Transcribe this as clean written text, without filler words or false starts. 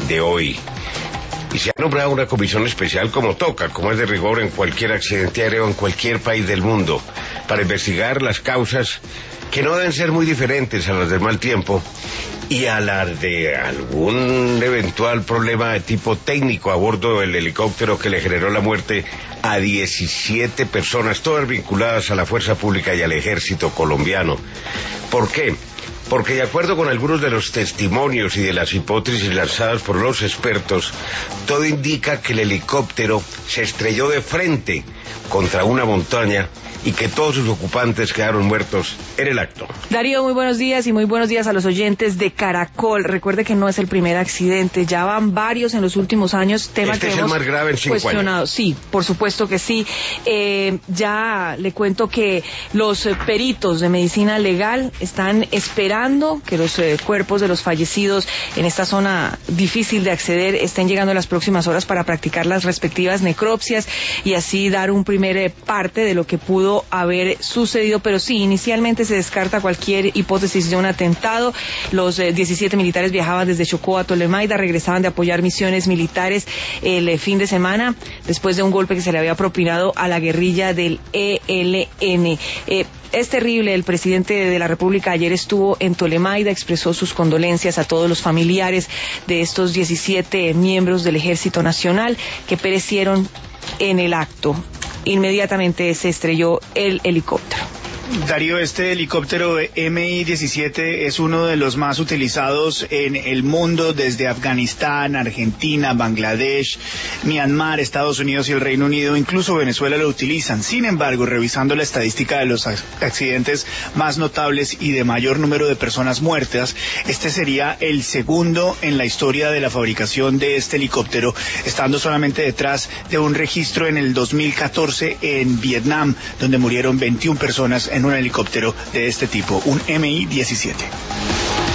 de hoy. Y se ha nombrado una comisión especial como toca, como es de rigor en cualquier accidente aéreo en cualquier país del mundo, para investigar las causas que no deben ser muy diferentes a las del mal tiempo y a las de algún eventual problema de tipo técnico a bordo del helicóptero que le generó la muerte a 17 personas, todas vinculadas a la fuerza pública y al ejército colombiano. ¿Por qué? Porque de acuerdo con algunos de los testimonios y de las hipótesis lanzadas por los expertos, todo indica que el helicóptero se estrelló de frente contra una montaña y que todos sus ocupantes quedaron muertos en el acto. Darío, muy buenos días y muy buenos días a los oyentes de Caracol. Recuerde que no es el primer accidente, ya van varios en los últimos años, tema este que es hemos el más grave en 5 años. Sí, por supuesto que sí. Ya le cuento que los peritos de medicina legal están esperando que los cuerpos de los fallecidos en esta zona difícil de acceder estén llegando en las próximas horas para practicar las respectivas necropsias y así dar un primer parte de lo que pudo haber sucedido, pero sí, inicialmente se descarta cualquier hipótesis de un atentado. Los 17 militares viajaban desde Chocó a Tolemaida, regresaban de apoyar misiones militares el fin de semana, después de un golpe que se le había propinado a la guerrilla del ELN. Es terrible, el presidente de la República ayer estuvo en Tolemaida, expresó sus condolencias a todos los familiares de estos 17 miembros del Ejército Nacional que perecieron en el acto. Inmediatamente se estrelló el helicóptero. Darío, este helicóptero Mi-17 es uno de los más utilizados en el mundo desde Afganistán, Argentina, Bangladesh, Myanmar, Estados Unidos y el Reino Unido, incluso Venezuela lo utilizan. Sin embargo, revisando la estadística de los accidentes más notables y de mayor número de personas muertas, este sería el segundo en la historia de la fabricación de este helicóptero, estando solamente detrás de un registro en el 2014 en Vietnam, donde murieron 21 personas en un helicóptero de este tipo, un Mi-17.